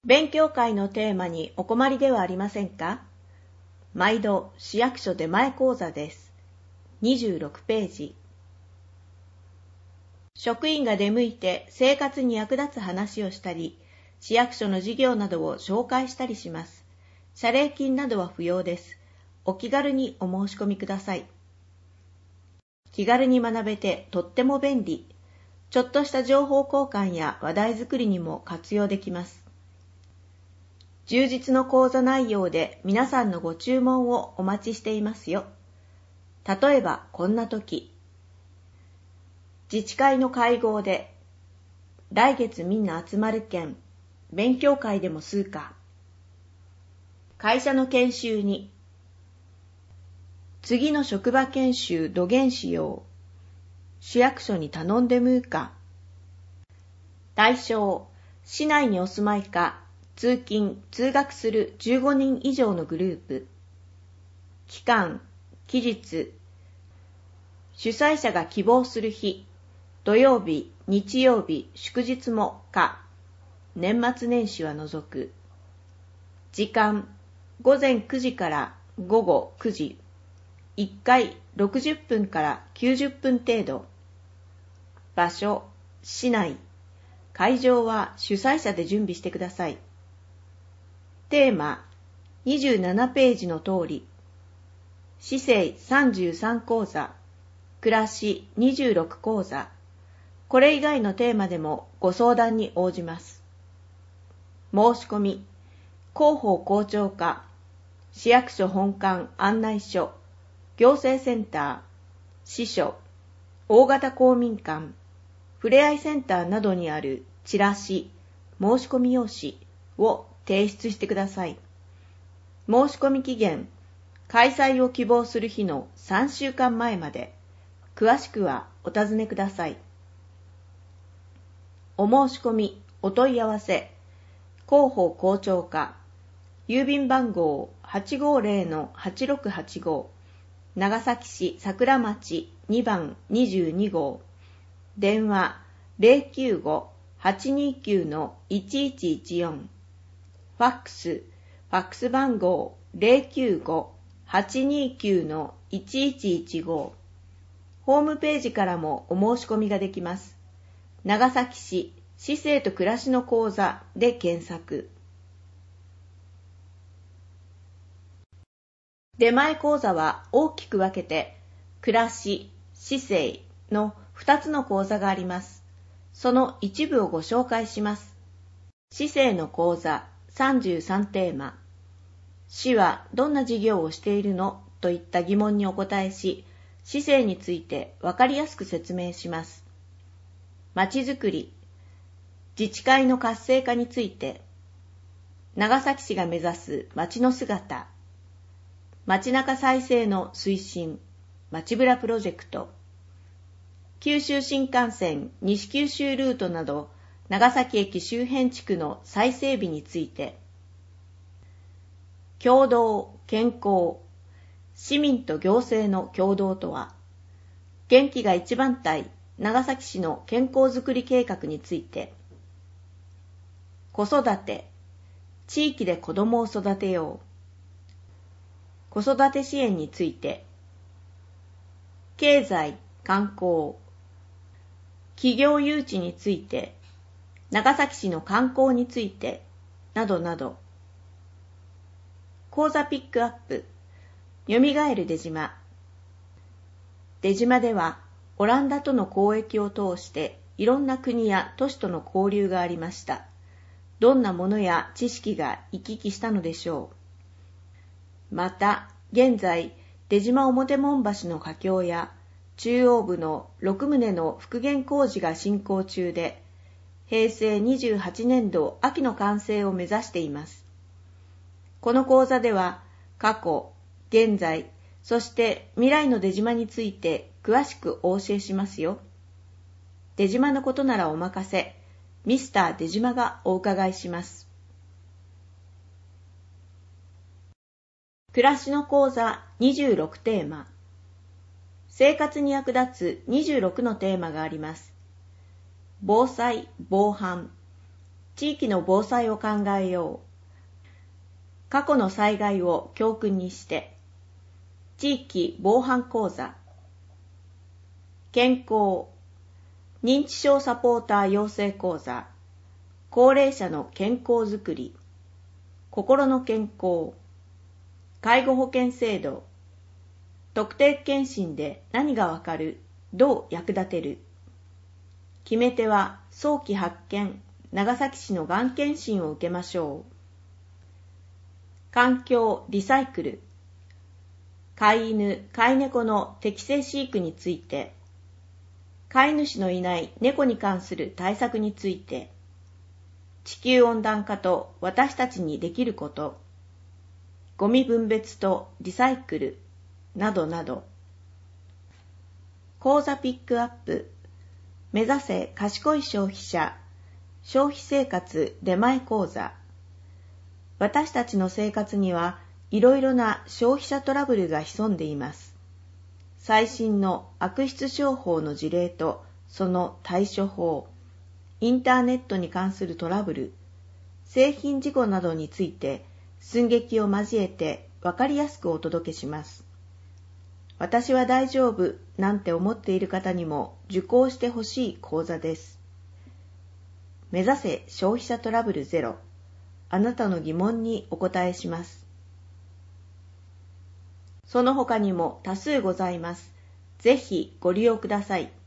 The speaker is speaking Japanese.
勉強会のテーマにお困りではありませんか？毎度市役所出前講座です。26ページ。職員が出向いて生活に役立つ話をしたり、市役所の事業などを紹介したりします。謝礼金などは不要です。お気軽にお申し込みください。気軽に学べてとっても便利。ちょっとした情報交換や話題作りにも活用できます。充実の講座内容で皆さんのご注文をお待ちしていますよ。例えばこんな時、自治会の会合で、来月みんな集まるけん、勉強会でもすうか。会社の研修に、次の職場研修どげんしよう。市役所に頼んでむうか。対象、市内にお住まいか、通勤・通学する15人以上のグループ。期間・期日。主催者が希望する日、土曜日、日曜日、祝日も可。年末年始は除く。時間、午前9時から午後9時。1回60分から90分程度。場所、市内。会場は主催者で準備してください。テーマ、27ページの通り。市政33講座、暮らし26講座。これ以外のテーマでもご相談に応じます。申し込み、広報校長課、市役所本館案内所、行政センター、支所、大型公民館、ふれあいセンターなどにあるチラシ、申し込み用紙を提出してください。申し込み期限、開催を希望する日の3週間前まで。詳しくはお尋ねください。お申し込み、お問い合わせ、広報校長課、郵便番号 850-8685、長崎市桜町2番22号、電話 095-829-1114、ファックス番号 095-829-1115。ホームページからもお申し込みができます。長崎市市政と暮らしの講座で検索。出前講座は大きく分けて、暮らし、市政の2つの講座があります。その一部をご紹介します。市政の講座33テーマ。市はどんな事業をしているのといった疑問にお答えし、市政についてわかりやすく説明します。まちづくり、自治会の活性化について、長崎市が目指す街の姿、街中再生の推進、街ブラプロジェクト、九州新幹線西九州ルートなど長崎駅周辺地区の再整備について、共同、健康、市民と行政の共同とは、元気が一番隊長崎市の健康づくり計画について、子育て、地域で子どもを育てよう、子育て支援について、経済、観光、企業誘致について、長崎市の観光について、などなど。講座ピックアップ、よみがえる出島。出島では、オランダとの交易を通して、いろんな国や都市との交流がありました。どんなものや知識が行き来したのでしょう。また、現在、出島表門橋の架橋や、中央部の6棟の復元工事が進行中で、平成28年度秋の完成を目指しています。この講座では、過去、現在、そして未来の出島について詳しくお教えしますよ。出島のことならお任せ、ミスター出島がお伺いします。暮らしの講座26テーマ。生活に役立つ26のテーマがあります。防災、防犯、 地域の防災を考えよう。過去の災害を教訓にして。地域防犯講座。健康。認知症サポーター養成講座。高齢者の健康づくり。心の健康。介護保険制度。特定健診で何がわかる？どう役立てる？決め手は早期発見。長崎市のがん検診を受けましょう。環境リサイクル。飼い犬、飼い猫の適正飼育について。飼い主のいない猫に関する対策について。地球温暖化と私たちにできること。ゴミ分別とリサイクル。などなど。講座ピックアップ。目指せ賢い消費者。消費生活出前講座。私たちの生活にはいろいろな消費者トラブルが潜んでいます。最新の悪質商法の事例とその対処法、インターネットに関するトラブル、製品事故などについて寸劇を交えてわかりやすくお届けします。私は大丈夫なんて思っている方にも受講してほしい講座です。目指せ消費者トラブルゼロ。あなたの疑問にお答えします。その他にも多数ございます。ぜひご利用ください。